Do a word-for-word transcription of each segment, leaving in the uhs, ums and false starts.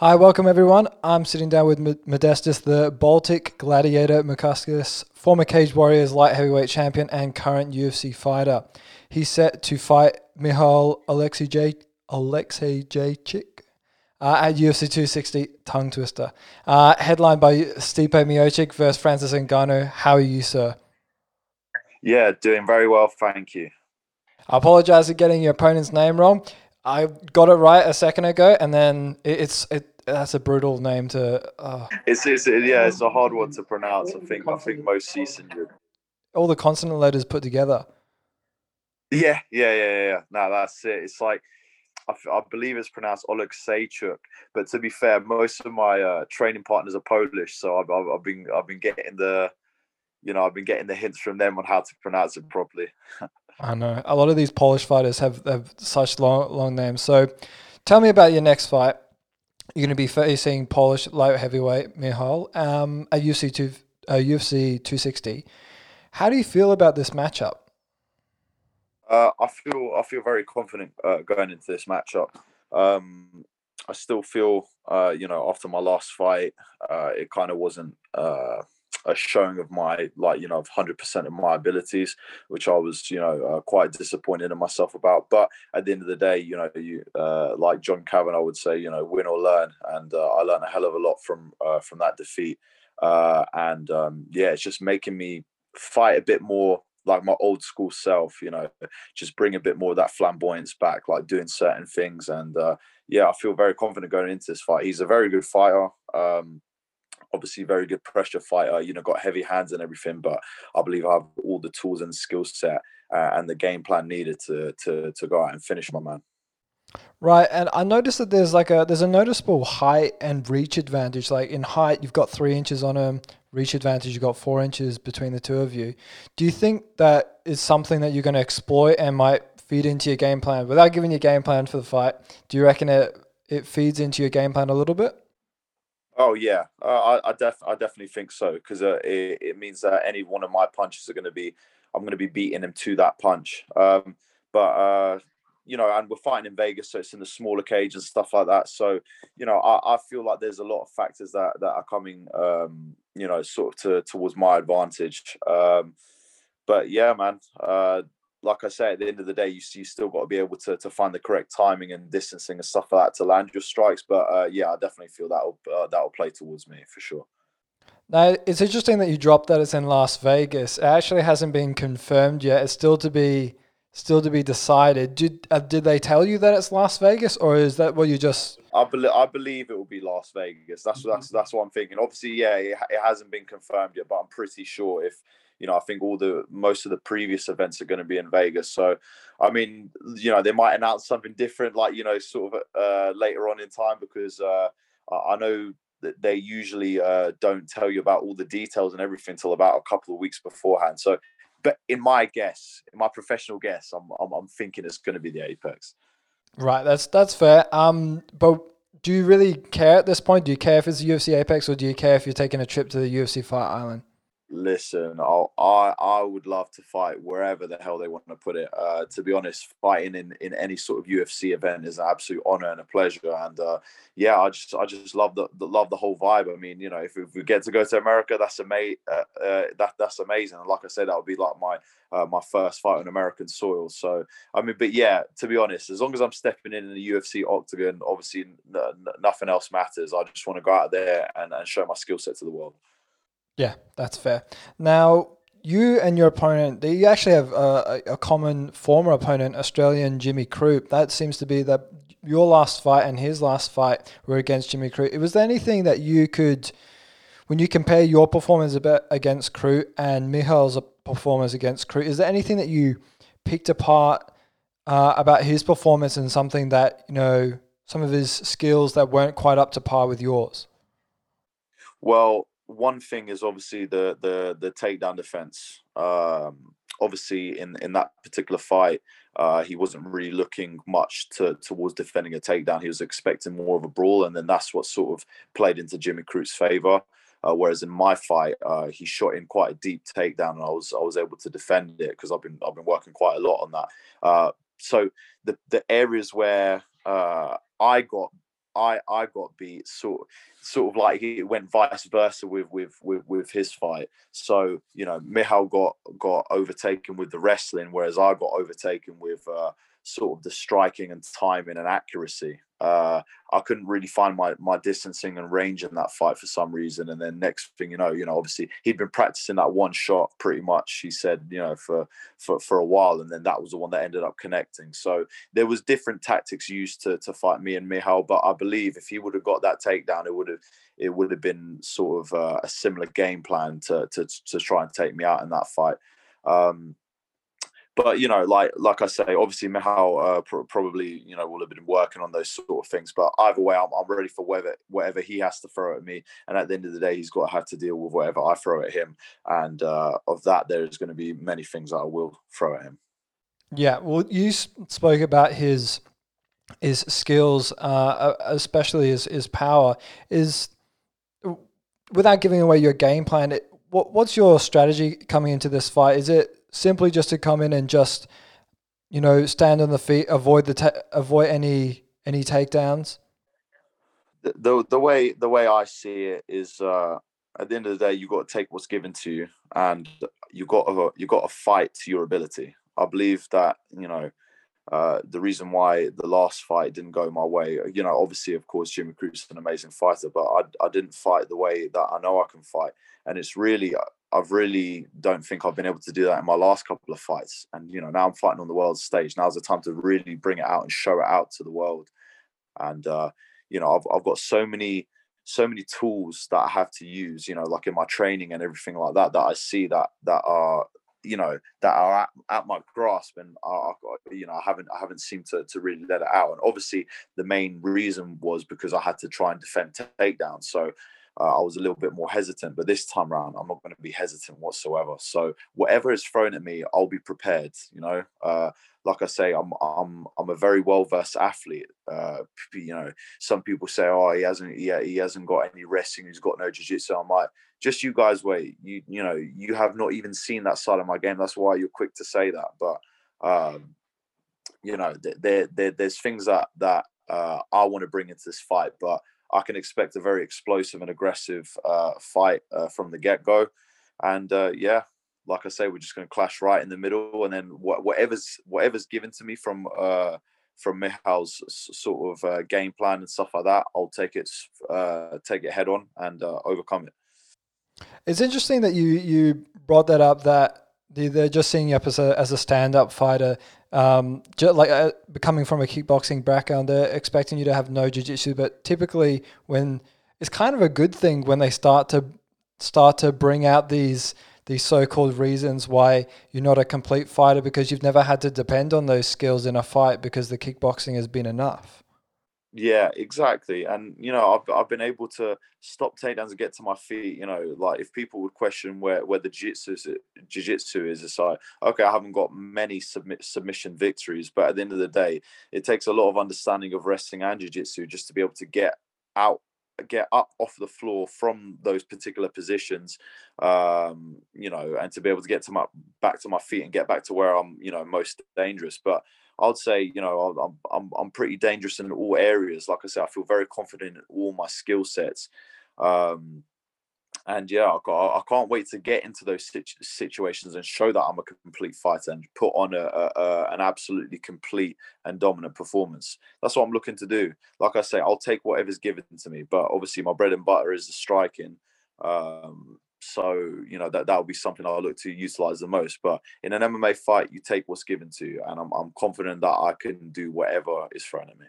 Hi, welcome everyone. I'm sitting down with M- Modestus, the Baltic Gladiator Mukaskis, former Cage Warriors light heavyweight champion and current U F C fighter. He's set to fight Mihail Alexej Alexejczyk uh, at U F C two sixty, tongue twister. Uh, headlined by Stipe Miocic versus Francis Ngannou. How are you, sir? Yeah, doing very well, thank you. I apologize for getting your opponent's name wrong. I got it right a second ago, and then it, it's it. That's a brutal name to. Uh, It's, it's yeah, it's a hard one to pronounce. I think I think most seasoned. all the consonant letters put together. Yeah, yeah, yeah, yeah. yeah. No, that's it. It's like I, I believe it's pronounced Oleg Sejchuk, but to be fair, most of my uh, training partners are Polish, so I've, I've, I've been I've been getting the you know I've been getting the hints from them on how to pronounce it properly. I know a lot of these Polish fighters have have such long long names. So, tell me about your next fight. You're going to be facing Polish light heavyweight Michal um, at U F C two uh, U F C two sixty. How do you feel about this matchup? Uh, I feel I feel very confident uh, going into this matchup. Um, I still feel, uh, you know, after my last fight, uh, it kind of wasn't uh, a showing of my like, you know, of hundred percent of my abilities, which I was, you know, uh, quite disappointed in myself about. But at the end of the day, you know, you uh, like John Kavanagh would say, you know, win or learn, and uh, I learned a hell of a lot from uh, from that defeat. Uh, and um, yeah, it's just making me fight a bit more like my old school self, you know, just bring a bit more of that flamboyance back, like doing certain things. And uh, yeah, I feel very confident going into this fight. He's a very good fighter. Um, obviously, very good pressure fighter. You know, got heavy hands and everything. But I believe I have all the tools and skill set uh, and the game plan needed to to to go out and finish my man. Right, and I noticed that there's like a there's a noticeable height and reach advantage. Like in height, you've got three inches on him. Reach advantage, you've got four inches between the two of you. Do you think that is something that you're going to exploit and might feed into your game plan without giving your game plan for the fight? Do you reckon it it feeds into your game plan a little bit? Oh yeah, uh, I I, def- I definitely think so because uh, it, it means that any one of my punches are going to be I'm going to be beating him to that punch. Um, but uh, you know, and we're fighting in Vegas, so it's in the smaller cage and stuff like that. So you know, I, I feel like there's a lot of factors that that are coming, um, you know, sort of to, towards my advantage. Um, but yeah, man, uh, like I say, at the end of the day, you, you still got to be able to to find the correct timing and distancing and stuff like that to land your strikes. But uh, yeah, I definitely feel that'll uh, that'll play towards me for sure. Now, it's interesting that you dropped that it's in Las Vegas. It actually hasn't been confirmed yet. It's still to be still to be decided. Did uh, did they tell you that it's Las Vegas, or is that what you just? I believe I believe it will be Las Vegas. That's that's that's what I'm thinking. Obviously, yeah, it, it hasn't been confirmed yet, but I'm pretty sure if you know, I think all the most of the previous events are going to be in Vegas. So, I mean, you know, they might announce something different, like you know, sort of uh, later on in time, because uh, I I know that they usually uh, don't tell you about all the details and everything until about a couple of weeks beforehand. So, but in my guess, in my professional guess, I'm I'm, I'm thinking it's going to be the Apex. Right, that's that's fair. Um, but do you really care at this point? Do you care if it's U F C Apex, or do you care if you're taking a trip to the U F C Fight Island? Listen, I'll, I I would love to fight wherever the hell they want to put it. Uh, to be honest, fighting in, in any sort of U F C event is an absolute honor and a pleasure. And uh, yeah, I just I just love the, the love the whole vibe. I mean, you know, if, if we get to go to America, that's ama- uh, uh, that that's amazing. And like I said, that would be like my uh, my first fight on American soil. So I mean, but yeah, to be honest, as long as I'm stepping in in the U F C octagon, obviously n- n- nothing else matters. I just want to go out there and, and show my skill set to the world. Yeah, that's fair. Now, you and your opponent, they actually have a, a a common former opponent, Australian Jimmy Croup. That seems to be that your last fight and his last fight were against Jimmy Croup. Was there anything that you could, when you compare your performance a bit against Croup and Mihal's performance against Croup, is there anything that you picked apart uh, about his performance and something that, you know, some of his skills that weren't quite up to par with yours? Well, one thing is obviously the the the takedown defense. Um, obviously, in in that particular fight, uh, he wasn't really looking much to towards defending a takedown. He was expecting more of a brawl, and then that's what sort of played into Jimmy Crute's favor. Uh, whereas in my fight, uh, he shot in quite a deep takedown, and I was I was able to defend it because I've been I've been working quite a lot on that. Uh, so the the areas where uh, I got I I got beat sort sort of like it went vice versa with with with with his fight. So you know, Michal got got overtaken with the wrestling, whereas I got overtaken with uh, sort of the striking and timing and accuracy. Uh, I couldn't really find my my distancing and range in that fight for some reason. And then next thing you know, you know, obviously he'd been practicing that one shot pretty much. He said, you know, for for for a while, and then that was the one that ended up connecting. So there was different tactics used to to fight me and Michal, but I believe if he would have got that takedown, it would have it would have been sort of uh, a similar game plan to to to try and take me out in that fight. Um, but you know, like like I say, obviously Michal uh, pr- probably you know will have been working on those sort of things. But either way, I'm, I'm ready for whatever whatever he has to throw at me. And at the end of the day, he's got to have to deal with whatever I throw at him. And uh, of that, there's going to be many things that I will throw at him. Yeah, well, you spoke about his his skills, uh, especially his his power. Is without giving away your game plan, it, what what's your strategy coming into this fight? Is it simply just to come in and just, you know, stand on the feet, avoid the ta- avoid any any takedowns? The, the the way the way I see it is, uh, at the end of the day, you got to take what's given to you, and you got to you got to fight to your ability. I believe that you know uh, the reason why the last fight didn't go my way. You know, obviously, of course, Jimmy Cruz is an amazing fighter, but I I didn't fight the way that I know I can fight, and it's really. I've really don't think I've been able to do that in my last couple of fights. And, you know, now I'm fighting on the world stage. Now's the time to really bring it out and show it out to the world. And, uh, you know, I've, I've got so many, so many tools that I have to use, you know, like in my training and everything like that, that I see that, that are, you know, that are at, at my grasp, and are, you know, I haven't, I haven't seemed to, to really let it out. And obviously the main reason was because I had to try and defend takedowns. So, uh, I was a little bit more hesitant, but this time around, I'm not going to be hesitant whatsoever. So whatever is thrown at me, I'll be prepared. You know, uh, like I say, I'm I'm I'm a very well versed athlete. Uh, you know, some people say, "Oh, he hasn't, he, he hasn't got any wrestling. He's got no jiu-jitsu." I'm like, just you guys wait. You you know, you have not even seen that side of my game. That's why you're quick to say that. But um, you know, there, there there's things that that uh, I want to bring into this fight, but I can expect a very explosive and aggressive uh, fight uh, from the get go. And uh, yeah, like I say, we're just going to clash right in the middle, and then wh- whatever's whatever's given to me from uh, from Michal's sort of uh, game plan and stuff like that, I'll take it uh, take it head on and uh, overcome it. It's interesting that you you brought that up, that they're just seeing you up as a as a stand up fighter. Um, just like uh, coming from a kickboxing background, they're expecting you to have no jiu-jitsu, but typically when it's kind of a good thing when they start to start to bring out these these so-called reasons why you're not a complete fighter, because you've never had to depend on those skills in a fight because the kickboxing has been enough. Yeah, exactly. And you know, I've I've been able to stop takedowns and get to my feet. You know, like if people would question where where the jiu-jitsu is, jiu-jitsu is, it's like, okay, I haven't got many submit submission victories, but at the end of the day, it takes a lot of understanding of wrestling and jiu-jitsu just to be able to get out, get up off the floor from those particular positions, um, you know, and to be able to get to my back to my feet and get back to where I'm, you know, most dangerous. But I'd say, you know, I'm I'm I'm pretty dangerous in all areas. Like I said, I feel very confident in all my skill sets. Um, and yeah, I, got, I can't wait to get into those situ- situations and show that I'm a complete fighter and put on a, a, a an absolutely complete and dominant performance. That's what I'm looking to do. Like I say, I'll take whatever's given to me, but obviously my bread and butter is the striking. Um, so you know that that will be something I'll look to utilize the most. But in an M M A fight, you take what's given to you, and I'm I'm confident that I can do whatever is thrown at me.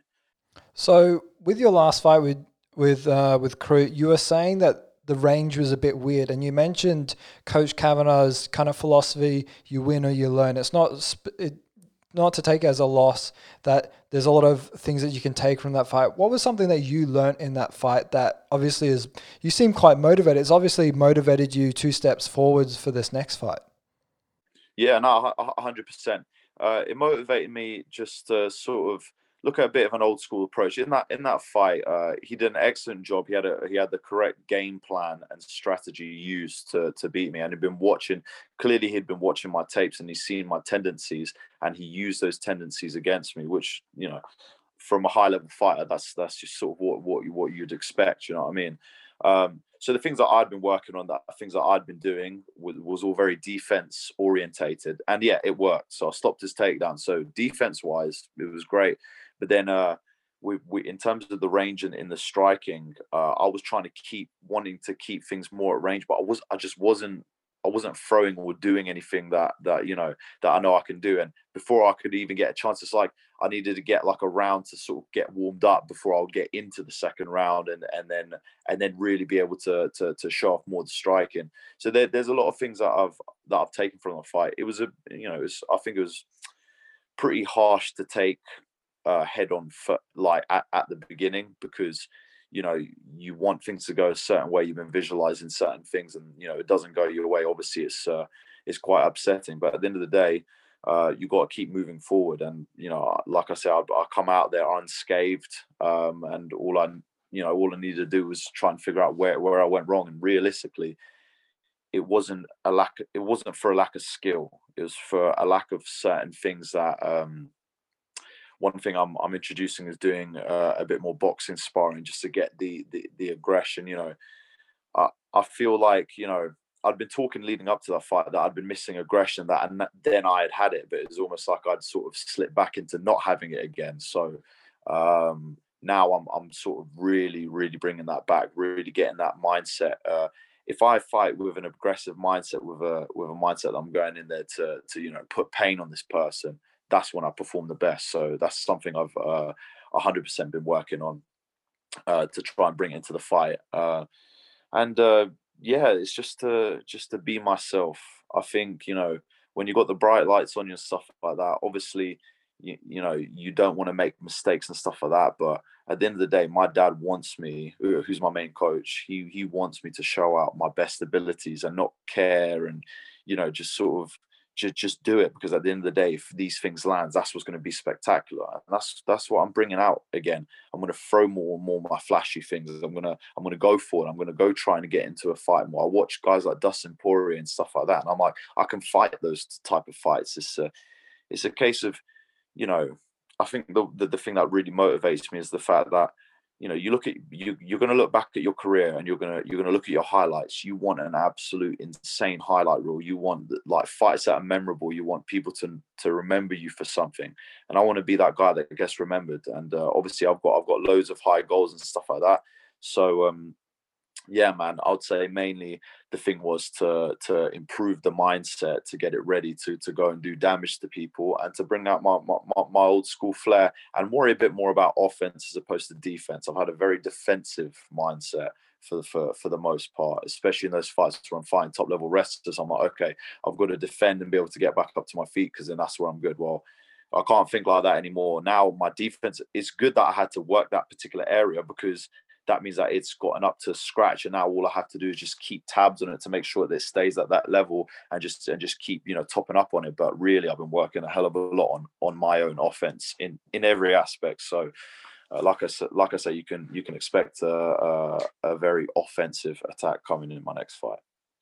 So with your last fight with with uh, with Crew, you were saying that the range was a bit weird, and you mentioned Coach Kavanaugh's kind of philosophy: you win or you learn. It's not sp- it, not to take as a loss, that there's a lot of things that you can take from that fight. What was something that you learnt in that fight that obviously is, you seem quite motivated. It's obviously motivated you two steps forwards for this next fight. Yeah, no, a hundred percent. Uh, it motivated me just to sort of look at a bit of an old school approach in that in that fight. Uh, he did an excellent job. He had a he had the correct game plan and strategy used to to beat me. And he'd been watching. Clearly, he'd been watching my tapes and he's seen my tendencies, and he used those tendencies against me, which you know from a high level fighter, that's that's just sort of what what you, what you'd expect. You know what I mean? Um, so the things that I'd been working on, that things that I'd been doing was, was all very defense orientated, and yeah, it worked. So I stopped his takedown. So defense wise, it was great. But then, uh, we, we in terms of the range and in the striking, uh, I was trying to keep wanting to keep things more at range, but I was I just wasn't I wasn't throwing or doing anything that that you know that I know I can do. And before I could even get a chance, it's like I needed to get like a round to sort of get warmed up before I would get into the second round, and and then and then really be able to to, to show off more the striking. So there, there's a lot of things that I've that I've taken from the fight. It was a you know it was, I think it was pretty harsh to take uh, head on for, like at, at the beginning, because you know you want things to go a certain way, you've been visualizing certain things, and you know it doesn't go your way. Obviously it's uh, it's quite upsetting, but at the end of the day, uh, you got to keep moving forward. And you know like I said, I, I come out there unscathed, um, and all I you know all I needed to do was try and figure out where where I went wrong. And realistically, it wasn't a lack it wasn't for a lack of skill, it was for a lack of certain things that um one thing I'm I'm introducing is doing uh, a bit more boxing sparring, just to get the the, the aggression. You know, I I feel like you know I'd been talking leading up to that fight that I'd been missing aggression, that and that, then I had had it, but it was almost like I'd sort of slipped back into not having it again. So um, now I'm I'm sort of really really bringing that back, really getting that mindset. Uh, if I fight with an aggressive mindset, with a with a mindset that I'm going in there to to you know put pain on this person, that's when I perform the best. So that's something I've uh, one hundred percent been working on uh, to try and bring it into the fight. Uh, and uh, yeah, it's just to just to be myself. I think you know when you got the bright lights on you and stuff like that. Obviously, you, you know you don't want to make mistakes and stuff like that. But at the end of the day, my dad wants me, who- who's my main coach. He he wants me to show out my best abilities and not care, and you know just sort of just just do it, because at the end of the day, if these things lands, that's what's going to be spectacular. And that's that's what I'm bringing out again. I'm going to throw more and more of my flashy things. I'm gonna I'm gonna go for it. I'm gonna go trying to get into a fight more. I watch guys like Dustin Poirier and stuff like that, and I'm like, I can fight those type of fights. It's a it's a case of, you know, I think the, the the thing that really motivates me is the fact that you know you look at you you're going to look back at your career, and you're going to you're going to look at your highlights. You want an absolute insane highlight reel. You want like fights that are memorable. You want people to to remember you for something. And I want to be that guy that gets remembered. And uh, obviously I've got I've got loads of high goals and stuff like that. So um yeah, man, I would say mainly the thing was to to improve the mindset, to get it ready to to go and do damage to people, and to bring out my my, my my old school flair, and worry a bit more about offense as opposed to defense. I've had a very defensive mindset for the for, for the most part, especially in those fights where I'm fighting top level wrestlers. I'm like, okay, I've got to defend and be able to get back up to my feet, because then that's where I'm good. Well, I can't think like that anymore. Now my defense, it's good that I had to work that particular area, because that means that it's gotten up to scratch, and now all I have to do is just keep tabs on it to make sure that it stays at that level, and just and just keep you know topping up on it. But really, I've been working a hell of a lot on on my own offense in in every aspect. So uh, like I said, like I say, you can you can expect a, a, a very offensive attack coming in my next fight.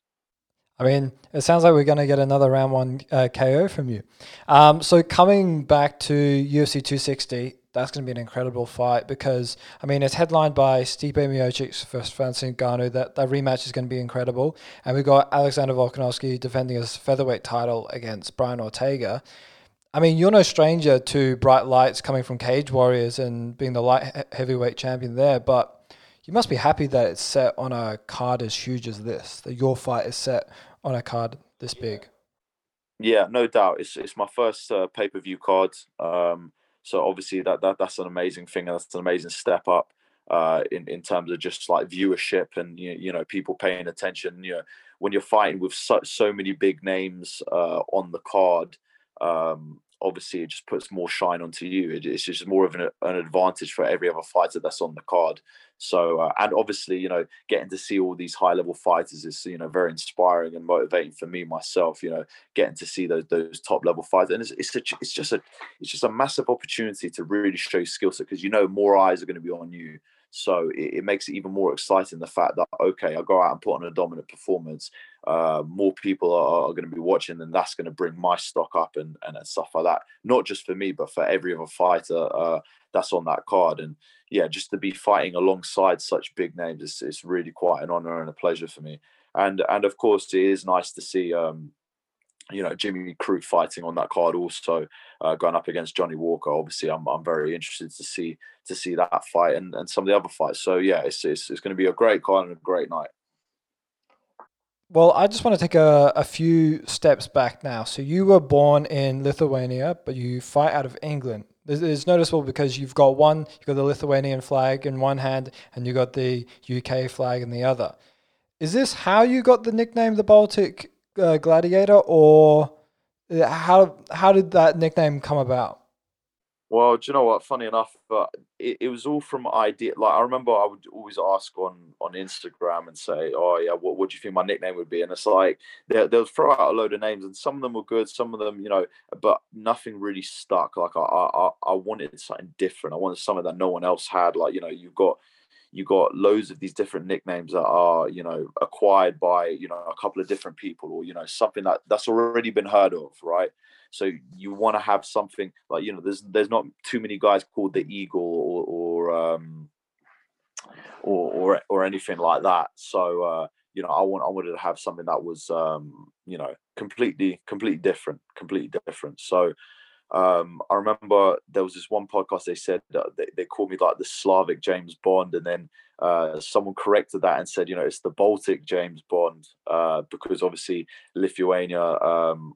I mean, it sounds like we're going to get another round one uh, K O from you. Um, so coming back to U F C two sixty, that's going to be an incredible fight, because, I mean, it's headlined by Stipe Miocic versus Francis Ngannou. That, that rematch is going to be incredible. And we've got Alexander Volkanovski defending his featherweight title against Brian Ortega. I mean, you're no stranger to bright lights coming from Cage Warriors and being the light he- heavyweight champion there, but you must be happy that it's set on a card as huge as this, that your fight is set on a card this big. Yeah, no doubt. It's it's my first uh, pay per view card. Um, so obviously that, that that's an amazing thing, and that's an amazing step up uh, in in terms of just like viewership, and you, you know people paying attention. You know when you're fighting with so so many big names uh, on the card, um, obviously it just puts more shine onto you. It, it's just more of an, an advantage for every other fighter that's on the card. So uh, and obviously you know getting to see all these high level fighters is you know very inspiring and motivating for me myself. You know getting to see those those top level fights, and it's it's, a, it's just a it's just a massive opportunity to really show skill set, because you know more eyes are going to be on you. So it, it makes it even more exciting, the fact that, okay, I go out and put on a dominant performance, uh, more people are, are going to be watching, and that's going to bring my stock up and, and, and stuff like that. Not just for me, but for every other fighter uh, that's on that card. And yeah, just to be fighting alongside such big names, it's, it's really quite an honor and a pleasure for me. And and of course, it is nice to see um, you know, Jimmy Crute fighting on that card also, uh, going up against Johnny Walker. Obviously, I'm I'm very interested to see to see that fight and, and some of the other fights. So yeah, it's it's, it's going to be a great card and a great night. Well, I just want to take a, a few steps back now. So you were born in Lithuania, but you fight out of England. It's, it's noticeable because you've got one, you've got the Lithuanian flag in one hand and you got the U K flag in the other. Is this how you got the nickname the Baltic uh, Gladiator, or uh, how how did that nickname come about? Well, do you know what? Funny enough, but it, it was all from idea. Like, I remember I would always ask on on Instagram and say, "Oh yeah, what what do you think my nickname would be?" And it's like they they'll throw out a load of names, and some of them were good, some of them, you know, but nothing really stuck. Like I I I wanted something different. I wanted something that no one else had. Like, you know, you got you got loads of these different nicknames that are, you know, acquired by, you know, a couple of different people, or, you know, something that that's already been heard of, right? So you want to have something like, you know, there's there's not too many guys called the Eagle, or or um or or, or anything like that. So uh, you know, I want I wanted to have something that was um, you know, completely completely different, completely different. So um, I remember there was this one podcast, they said that they, they called me like the Slavic James Bond, and then uh, someone corrected that and said, you know, it's the Baltic James Bond, uh, because obviously Lithuania, um,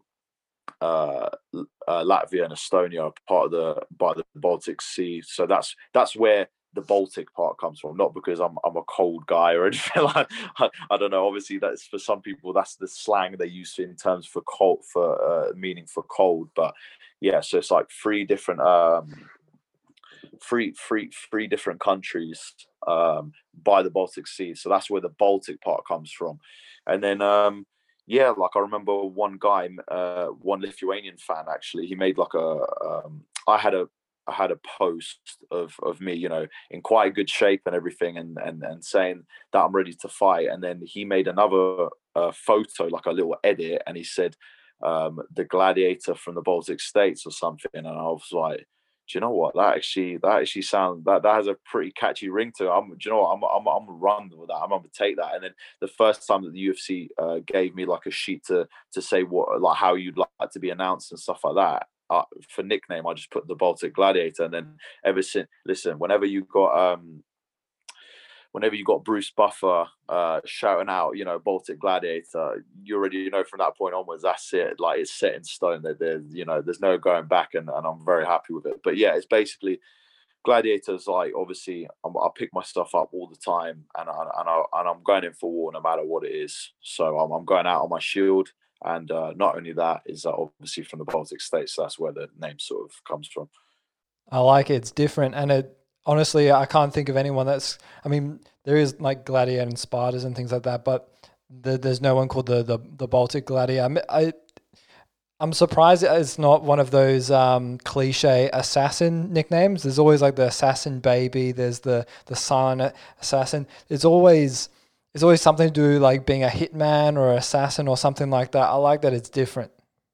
uh, uh, Latvia, and Estonia are part of the by the Baltic Sea, so that's that's where the Baltic part comes from. Not because I'm I'm a cold guy or anything like. I, I don't know. Obviously, that's for some people. That's the slang they use in terms for cold, for uh, meaning for cold. But yeah, so it's like three different um, three three three different countries um, by the Baltic Sea. So that's where the Baltic part comes from. And then um, yeah, like I remember one guy, uh, one Lithuanian fan actually, he made like a um, I had a I had a post of of me, you know, in quite good shape and everything, and and and saying that I'm ready to fight. And then he made another uh, photo, like a little edit, and he said um, the gladiator from the Baltic states or something. And I was like, do you know what? That actually that actually sounds that that has a pretty catchy ring to it. I'm, do you know what? I'm I'm I'm gonna run with that. I'm gonna take that. And then the first time that the U F C uh, gave me like a sheet to to say what, like how you'd like to be announced and stuff like that. Uh, for nickname, I just put the Baltic Gladiator. And then ever since, listen, whenever you got um whenever you got Bruce Buffer uh, shouting out, you know, Baltic Gladiator, you already, you know, from that point onwards, that's it. Like, it's set in stone. That there's, you know, there's no going back, and, and I'm very happy with it. But yeah, it's basically Gladiators. Like, obviously, I'm, I pick my stuff up all the time, and I, and I and I'm going in for war no matter what it is. So I'm, I'm going out on my shield, and uh, not only that is uh, obviously from the Baltic states. So that's where the name sort of comes from. I like it. It's different, and it honestly, I can't think of anyone that's. I mean, there is like Gladiator and Spartas and things like that, but the, there's no one called the the, the Baltic Gladiator. I, I I'm surprised it's not one of those um, cliche assassin nicknames. There's always like the assassin baby. There's the the silent assassin. It's always it's always something to do like being a hitman or assassin or something like that. I like that it's different.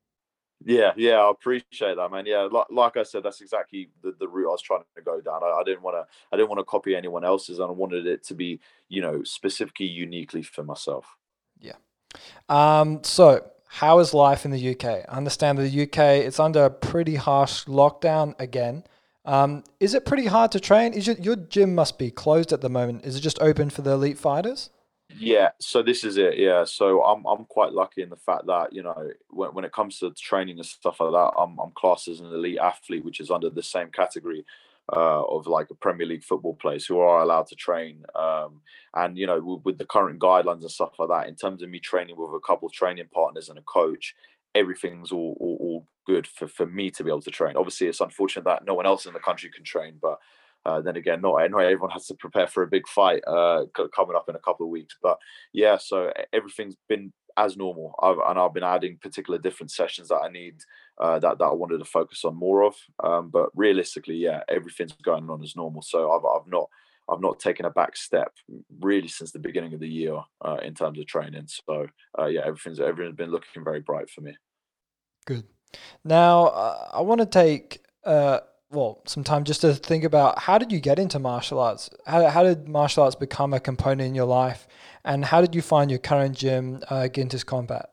Yeah, yeah, I appreciate that, man. Yeah, like, like I said, that's exactly the, the route I was trying to go down. I, I didn't want to, I didn't want to copy anyone else's, and I wanted it to be, you know, specifically uniquely for myself. Yeah. Um. So, how is life in the U K? I understand that the U K it's under a pretty harsh lockdown again. Um. Is it pretty hard to train? Is your your gym must be closed at the moment? Is it just open for the elite fighters? Yeah, so this is it. Yeah, so I'm I'm quite lucky in the fact that, you know, when when it comes to training and stuff like that, I'm I'm classed as an elite athlete, which is under the same category uh, of like a Premier League football players who are allowed to train. Um, and you know, with, with the current guidelines and stuff like that, in terms of me training with a couple of training partners and a coach, everything's all all, all good for for me to be able to train. Obviously, it's unfortunate that no one else in the country can train, but uh, then again, not, not everyone has to prepare for a big fight uh, coming up in a couple of weeks. But yeah, so e- everything's been as normal. I've, and I've been adding particular different sessions that I need, uh, that, that I wanted to focus on more of. Um, but realistically, yeah, everything's going on as normal. So I've, I've not I've not taken a back step really since the beginning of the year uh, in terms of training. So uh, yeah, everything's everything's been looking very bright for me. Good. Now, uh, I want to take uh, well some time just to think about, how did you get into martial arts? How how did martial arts become a component in your life, and how did you find your current gym, uh, Ginter's Combat?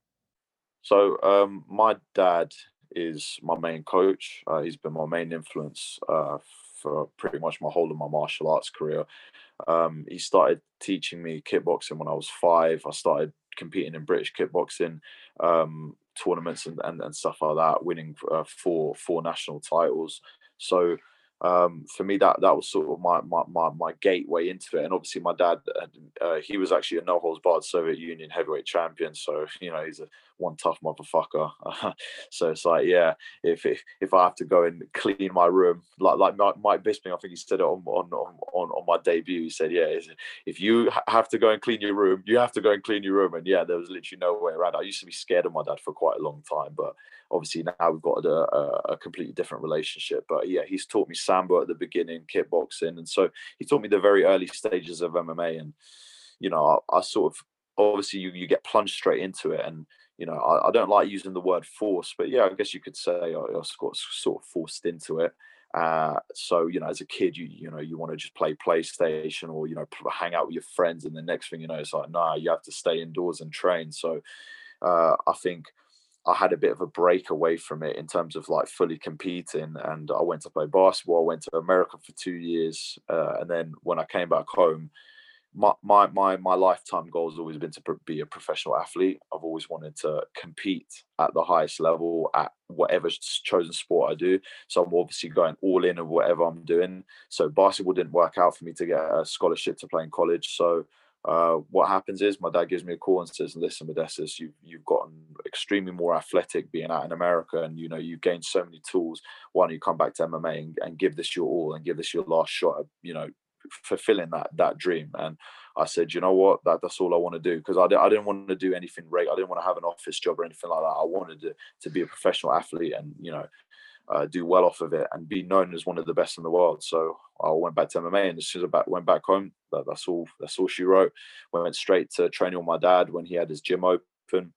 So um, my dad is my main coach. Uh, he's been my main influence uh, for pretty much my whole of my martial arts career. Um, he started teaching me kickboxing when I was five. I started competing in British kickboxing um, tournaments and, and, and stuff like that, winning uh, four four national titles. So um, for me, that that was sort of my, my my my gateway into it. And obviously, my dad, uh, he was actually a no holds barred Soviet Union heavyweight champion. So you know, he's a one tough motherfucker. So it's like, yeah, if, if if I have to go and clean my room, like like Mike, Mike Bisping, I think he said it on on on, on my debut. He said, yeah, if you ha- have to go and clean your room, you have to go and clean your room. And yeah, there was literally no way around. I used to be scared of my dad for quite a long time, but obviously now we've got a, a, a completely different relationship. But yeah, he's taught me sambo at the beginning, kickboxing, and so he taught me the very early stages of M M A. And you know, I, I sort of obviously you you get plunged straight into it, and you know, I, I don't like using the word force, but yeah, I guess you could say I, I got sort of forced into it. Uh, so you know, as a kid, you you know, you want to just play PlayStation or you know, hang out with your friends, and the next thing you know, it's like, nah, you have to stay indoors and train. So uh, I think I had a bit of a break away from it in terms of like fully competing, and I went to play basketball. I went to America for two years, uh, and then when I came back home, my my my my lifetime goal has always been to be a professional athlete. I've always wanted to compete at the highest level at whatever chosen sport I do. So I'm obviously going all in of whatever I'm doing. So basketball didn't work out for me to get a scholarship to play in college. So uh, what happens is my dad gives me a call and says, "Listen, Modestus, you've you've gotten extremely more athletic being out in America, and you know you've gained so many tools. Why don't you come back to M M A and, and give this your all and give this your last shot at, you know, fulfilling that that dream?" And I said, you know what, that that's all I want to do, because I, I didn't want to do anything right. I didn't want to have an office job or anything like that. I wanted to, to be a professional athlete and you know uh, do well off of it and be known as one of the best in the world. So I went back to M M A, and as soon as I back, went back home, that, that's all that's all she wrote. We went straight to training with my dad when he had his gym open,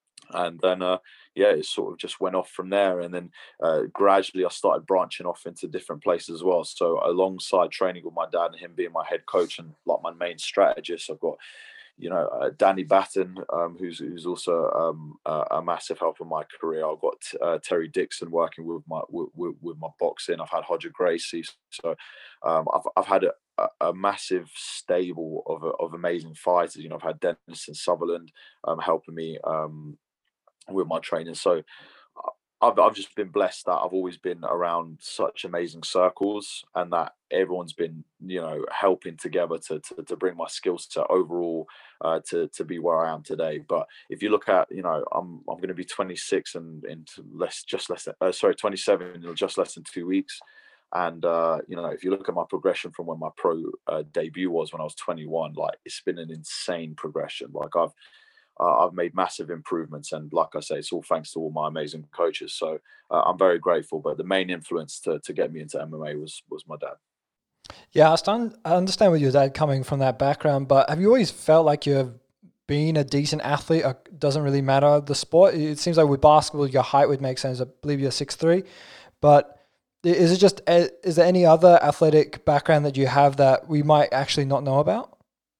and then uh, yeah, it sort of just went off from there. And then uh, gradually I started branching off into different places as well. So alongside training with my dad and him being my head coach and like my main strategist, I've got you know uh, Danny Batten, um, who's who's also um, a, a massive help in my career. I've got uh, Terry Dixon working with my with, with my boxing. I've had Hodger Gracie. So um, I've I've had a, a massive stable of of amazing fighters. You know, I've had Denison Sutherland um, helping me um, with my training. So I've, I've just been blessed that I've always been around such amazing circles, and that everyone's been, you know, helping together to to, to bring my skills to overall uh, to to be where I am today. But if you look at, you know, I'm I'm going to be twenty-six and in less just less than uh, sorry twenty-seven in just less than two weeks. And uh, you know, if you look at my progression from when my pro uh, debut was when I was twenty-one, like it's been an insane progression. Like I've uh, I've made massive improvements, and like I say, it's all thanks to all my amazing coaches. So uh, I'm very grateful. But the main influence to to get me into M M A was was my dad. Yeah, I stand, I understand with your dad coming from that background, but have you always felt like you've been a decent athlete? Or doesn't really matter the sport. It seems like with basketball, your height would make sense. I believe you're six three, but is it just, is there any other athletic background that you have that we might actually not know about?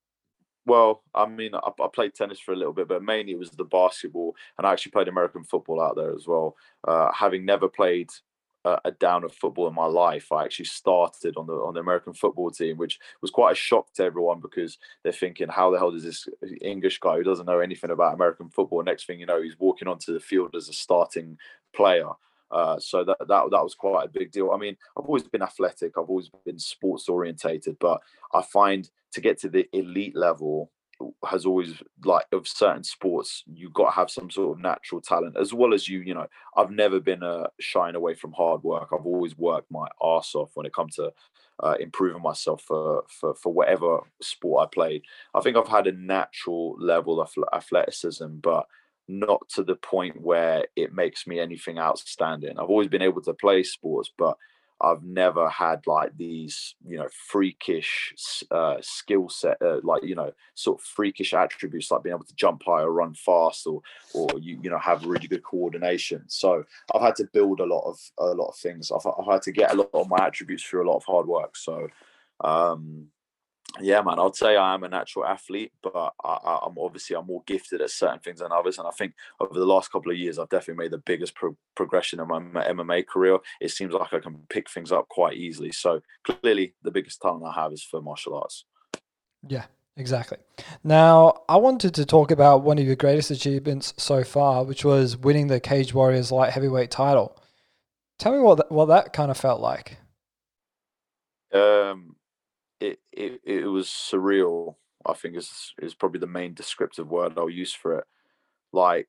Well, I mean, I, I played tennis for a little bit, but mainly it was the basketball, and I actually played American football out there as well. Uh, having never played a, a down of football in my life, I actually started on the on the American football team, which was quite a shock to everyone because they're thinking, "How the hell does this English guy who doesn't know anything about American football?" Next thing you know, he's walking onto the field as a starting player. Uh, so that that that was quite a big deal. I mean, I've always been athletic. I've always been sports orientated, but I find to get to the elite level has always, like, of certain sports, you've got to have some sort of natural talent as well as you you know I've never been uh, shying away from hard work. I've always worked my arse off when it comes to uh, improving myself for, for for whatever sport I played. I think I've had a natural level of athleticism, but not to the point where it makes me anything outstanding. I've always been able to play sports, but I've never had like these, you know, freakish uh, skill set, uh, like, you know, sort of freakish attributes, like being able to jump high or run fast, or or you you know have really good coordination. So I've had to build a lot of a lot of things. I've, I've had to get a lot of my attributes through a lot of hard work. So um, yeah, man, I'd say I am a natural athlete, but I, I, I'm obviously I'm more gifted at certain things than others. And I think over the last couple of years, I've definitely made the biggest pro- progression in my, my M M A career. It seems like I can pick things up quite easily. So clearly, the biggest talent I have is for martial arts. Yeah, exactly. Now, I wanted to talk about one of your greatest achievements so far, which was winning the Cage Warriors light heavyweight title. Tell me what that, what that kind of felt like. Um, it, it it was surreal. I think is is probably the main descriptive word I'll use for it. Like,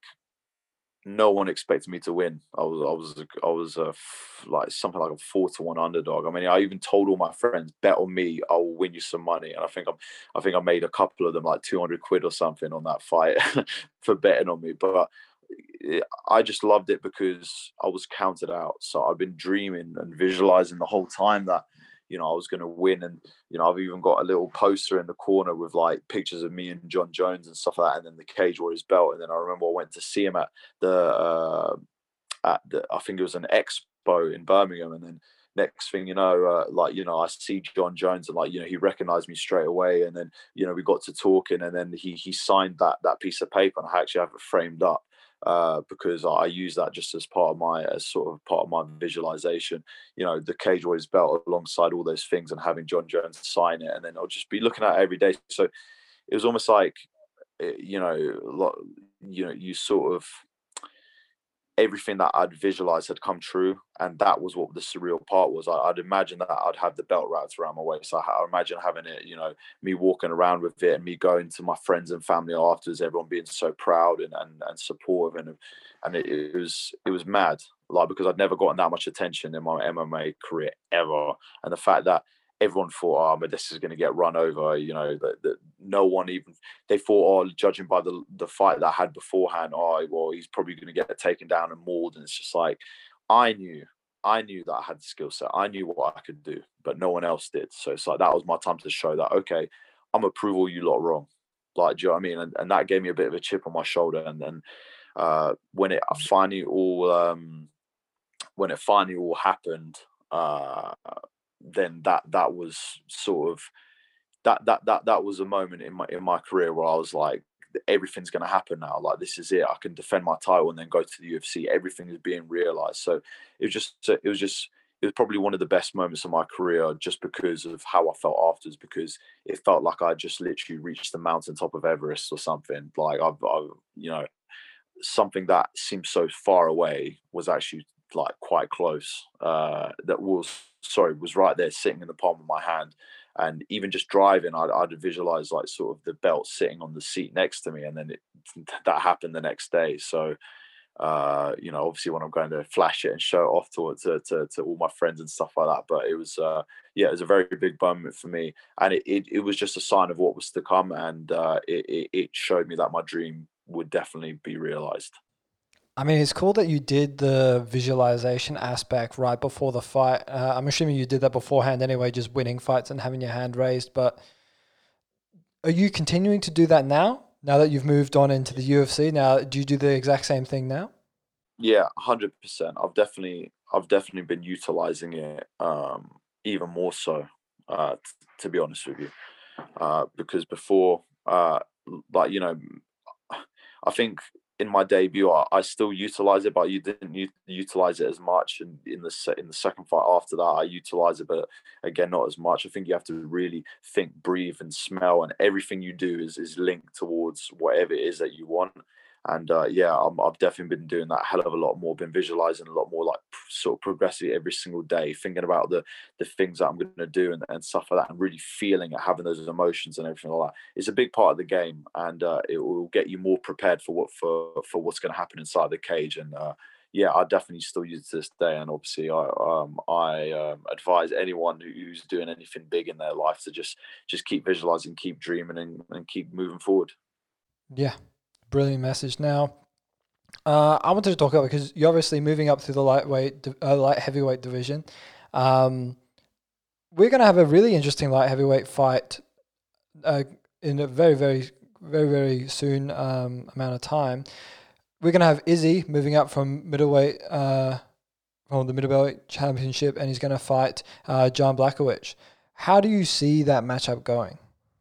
no one expected me to win. I was, I was, I was a f- like something like a four to one underdog. I mean, I even told all my friends, "Bet on me, I will win you some money." And I think I'm, I think I made a couple of them like two hundred quid or something on that fight for betting on me. But it, I just loved it because I was counted out. So I've been dreaming and visualizing the whole time that, you know, I was going to win. And, you know, I've even got a little poster in the corner with like pictures of me and John Jones and stuff like that. And then the Cage Warriors belt. And then I remember I went to see him at the, uh, at the, I think it was an expo in Birmingham. And then next thing you know, uh, like, you know, I see John Jones and like, you know, he recognized me straight away. And then, you know, we got to talking, and then he, he signed that, that piece of paper, and I actually have it framed up. Uh, because I use that just as part of my, as sort of part of my visualization, you know, the Cage Warriors belt alongside all those things, and having John Jones sign it, and then I'll just be looking at it every day. So it was almost like, eh, you know, you know, you sort of, everything that I'd visualized had come true, and that was what the surreal part was. I, I'd imagine that I'd have the belt wrapped around my waist. I, I imagine having it, you know, me walking around with it, and me going to my friends and family afterwards, everyone being so proud and and, and supportive, and and it, it was it was mad, like, because I'd never gotten that much attention in my M M A career ever, and the fact that everyone thought, oh, but this is going to get run over, you know, that, that no one even, they thought, oh, judging by the the fight that I had beforehand, oh, well, he's probably going to get taken down and mauled. And it's just like, I knew, I knew that I had the skill set. I knew what I could do, but no one else did. So it's like, that was my time to show that, okay, I'm gonna prove all you lot wrong. Like, do you know what I mean? And, and that gave me a bit of a chip on my shoulder. And then uh, when it finally all, um, when it finally all happened, uh, then that that was sort of, that that that that was a moment in my in my career where I was like, everything's going to happen now. Like, this is it. I can defend my title and then go to the U F C. Everything is being realized. So it was just it was just it was probably one of the best moments of my career, just because of how I felt afterwards. Because it felt like I just literally reached the mountaintop of Everest or something. Like, I've, I've you know, something that seemed so far away was actually like quite close. Uh, that was sorry was right there, sitting in the palm of my hand. And even just driving, I'd, I'd visualize like sort of the belt sitting on the seat next to me, and then it, that happened the next day. So uh, you know, obviously when I'm going to flash it and show it off to to to, to all my friends and stuff like that. But it was uh, yeah, it was a very big moment for me, and it, it, it was just a sign of what was to come, and uh, it, it it showed me that my dream would definitely be realized. I mean, it's cool that you did the visualization aspect right before the fight. Uh, I'm assuming you did that beforehand anyway, just winning fights and having your hand raised. But are you continuing to do that now? Now that you've moved on into the U F C, now do you do the exact same thing now? Yeah, one hundred percent. I've definitely I've definitely been utilizing it, um, even more so, uh, t- to be honest with you. Uh, because before, uh, like, you know, I think in my debut, I, I still utilize it, but you didn't u- utilize it as much. And in the se- in the second fight after that, I utilize it, but again, not as much. I think you have to really think, breathe, and smell, and everything you do is is linked towards whatever it is that you want. And uh, yeah, I'm, I've definitely been doing that a hell of a lot more. Been visualizing a lot more, like p- sort of progressively every single day, thinking about the the things that I'm going to do, and, and stuff like that, and really feeling it, having those emotions and everything like that. It's a big part of the game, and uh, it will get you more prepared for what for for what's going to happen inside the cage. And uh, yeah, I definitely still use it to this day. And obviously, I um, I um, advise anyone who- who's doing anything big in their life to just just keep visualizing, keep dreaming, and, and keep moving forward. Yeah, brilliant message. Now, uh, I wanted to talk about because you're obviously moving up through the lightweight, di- uh, light heavyweight division. Um, we're going to have a really interesting light heavyweight fight uh, in a very, very, very, very soon um, amount of time. We're going to have Izzy moving up from middleweight, uh, from the middleweight championship, and he's going to fight uh, John Blachowicz. How do you see that matchup going?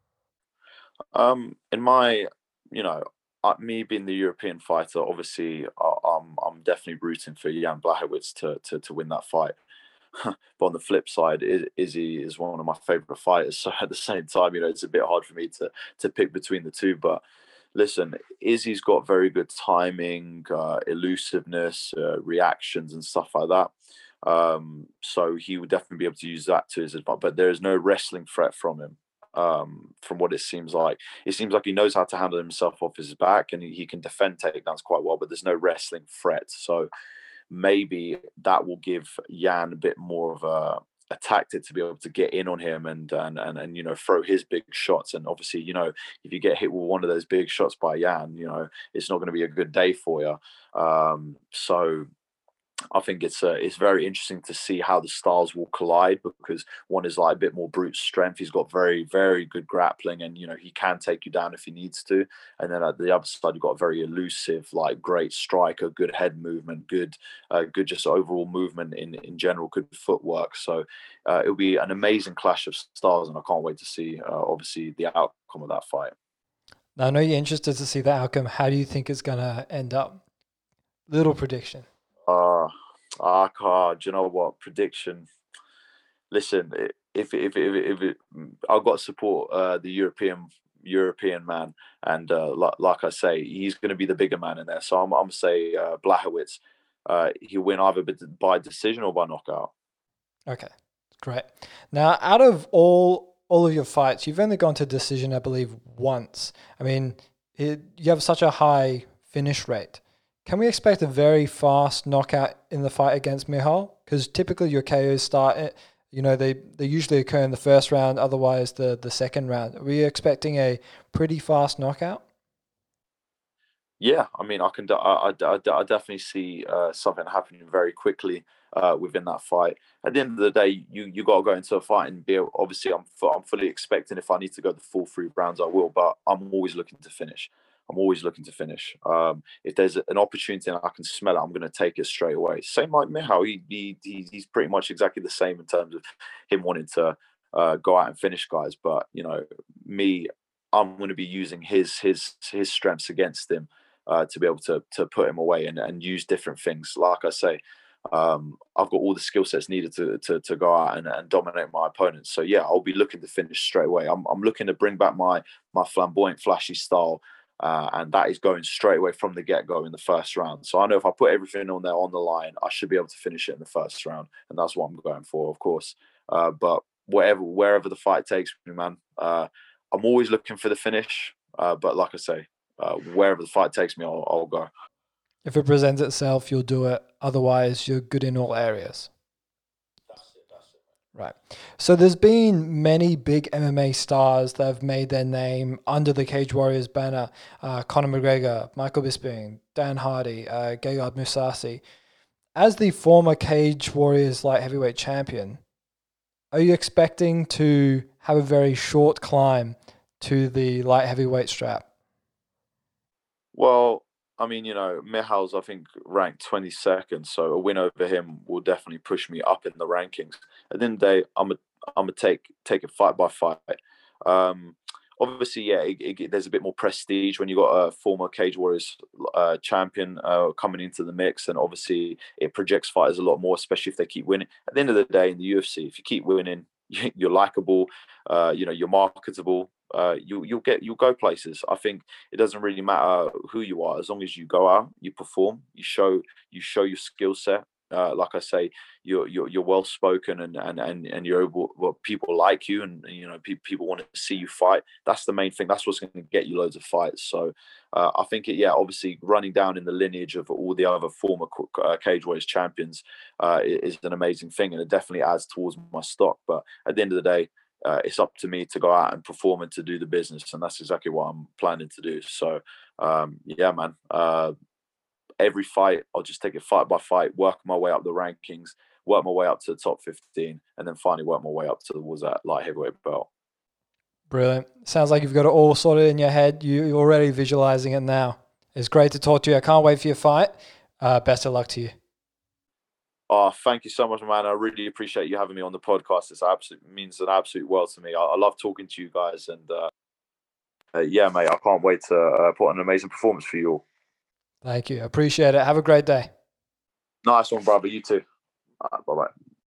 Um, in my, you know, uh, me being the European fighter, obviously, uh, I'm I'm definitely rooting for Jan Blachowicz to to to win that fight. But on the flip side, Izzy is one of my favorite fighters. So at the same time, you know, it's a bit hard for me to to pick between the two. But listen, Izzy's got very good timing, uh, elusiveness, uh, reactions, and stuff like that. Um, so he would definitely be able to use that to his advantage. But there is no wrestling threat from him. Um, from what it seems like, it seems like he knows how to handle himself off his back, and he, he can defend takedowns quite well. But there's no wrestling threat. So maybe that will give Jan a bit more of a, a tactic to be able to get in on him and, and and and you know, throw his big shots. And obviously, you know, if you get hit with one of those big shots by Jan, you know, it's not going to be a good day for you. Um, so I think it's uh, it's very interesting to see how the styles will collide, because one is like a bit more brute strength. He's got very very good grappling, and you know, he can take you down if he needs to. And then at the other side, you've got a very elusive, like great striker, good head movement, good uh, good just overall movement in in general, good footwork. So uh, it'll be an amazing clash of styles, and I can't wait to see uh, obviously the outcome of that fight. Now, I know you're interested to see the outcome. How do you think it's going to end up? Little prediction. Uh, ah, God, do you know what? Prediction. Listen, if if if, if it, I've got to support uh, the European European man, and uh, like, like I say, he's going to be the bigger man in there. So I'm I'm gonna say uh, Blachowicz. Uh, he'll win either by decision or by knockout. Okay, great. Now, out of all all of your fights, you've only gone to decision, I believe, once. I mean, it, you have such a high finish rate. Can we expect a very fast knockout in the fight against Michal? Because typically your K Os start, you know, they, they usually occur in the first round, otherwise the, the second round. Are we expecting a pretty fast knockout? Yeah, I mean, I can, I, I, I I definitely see uh, something happening very quickly uh, within that fight. At the end of the day, you you got to go into a fight and be able, obviously, I'm fu- I'm fully expecting if I need to go the full three rounds, I will. But I'm always looking to finish. I'm always looking to finish. Um, if there's an opportunity and I can smell it, I'm going to take it straight away. Same like Michal, he, he he- he's pretty much exactly the same in terms of him wanting to uh, go out and finish guys. But you know, me, I'm going to be using his his his strengths against him uh, to be able to to put him away and, and use different things. Like I say, um, I've got all the skill sets needed to, to to go out and, and dominate my opponents. So yeah, I'll be looking to finish straight away. I'm I'm looking to bring back my my flamboyant, flashy style. Uh, and that is going straight away from the get-go in the first round. So I know if I put everything on there on the line, I should be able to finish it in the first round, and that's what I'm going for, of course. Uh, but whatever, wherever the fight takes me, man, uh, I'm always looking for the finish. Uh, but like I say, uh, wherever the fight takes me, I'll, I'll go. If it presents itself, you'll do it. Otherwise, you're good in all areas. Right. So there's been many big M M A stars that have made their name under the Cage Warriors banner. Uh, Conor McGregor, Michael Bisping, Dan Hardy, uh, Gegard Mousasi. As the former Cage Warriors light heavyweight champion, are you expecting to have a very short climb to the light heavyweight strap? Well, I mean, you know, Michal's I think ranked twenty-second, so a win over him will definitely push me up in the rankings. At the end of the day, I'm a I'm gonna take take it fight by fight. Um, Obviously, yeah, it, it, there's a bit more prestige when you got a former Cage Warriors uh, champion uh, coming into the mix, and obviously it projects fighters a lot more, especially if they keep winning. At the end of the day, in the U F C, if you keep winning, you're likable, uh, you know, you're marketable. Uh, you you'll get you'll go places. I think it doesn't really matter who you are, as long as you go out, you perform, you show you show your skill set. Uh, like I say, you're you're, you're well spoken, and and and and you're able. Well, people like you, and you know pe- people want to see you fight. That's the main thing. That's what's going to get you loads of fights. So uh, I think it. Yeah, obviously running down in the lineage of all the other former uh, Cage Warriors champions uh, is an amazing thing, and it definitely adds towards my stock. But at the end of the day, uh, it's up to me to go out and perform and to do the business, and that's exactly what I'm planning to do. So um, yeah, man. Uh, every fight, I'll just take it fight by fight, work my way up the rankings. work my way up to the top fifteen, and then finally work my way up towards that light heavyweight belt. Brilliant. Sounds like you've got it all sorted in your head. You, you're already visualizing it now. It's great to talk to you. I can't wait for your fight. Uh, best of luck to you. Oh, thank you so much, man. I really appreciate you having me on the podcast. It absolutely means an absolute world to me. I, I love talking to you guys, and uh, uh, yeah, mate, I can't wait to uh, put on an amazing performance for you all. Thank you. Appreciate it. Have a great day. Nice one, brother. You too. Right, bye-bye.